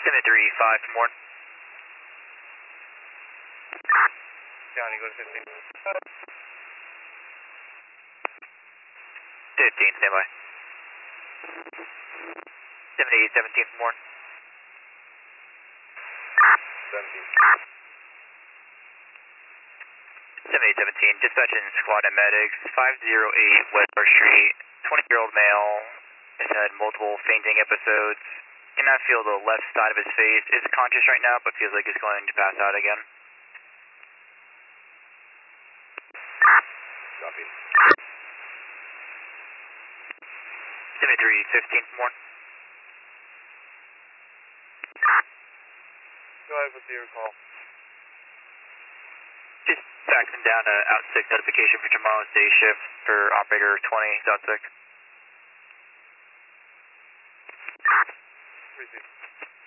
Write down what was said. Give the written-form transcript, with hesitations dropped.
73, 5 for more. Johnny, go to 15. 15, stand by. 78, 17 for more. 17. 78, 17, dispatching squad and medics, 508 Westbar Street, 20-year-old male, has had multiple fainting episodes, cannot feel the left side of his face, is conscious right now, but feels like he's going to pass out again. Copy. 73, 15 for more. Go ahead with your call. Just faxing down a out 6 notification for tomorrow's day shift for operator 20, out 6. Receive.